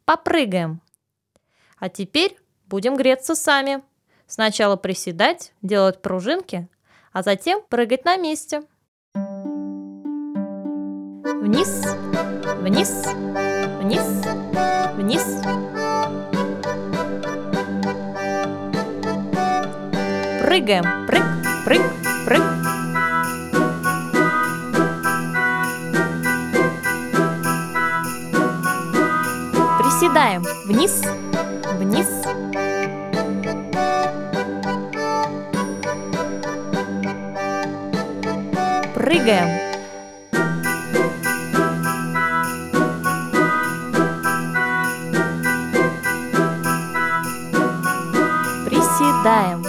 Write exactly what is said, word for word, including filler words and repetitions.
попрыгаем. А теперь будем греться сами. Сначала приседать, делать пружинки, а затем прыгать на месте. Вниз, вниз, вниз, вниз. Прыгаем, прыг, прыг, прыг. Приседаем вниз, вниз. Прыгаем. Приседаем.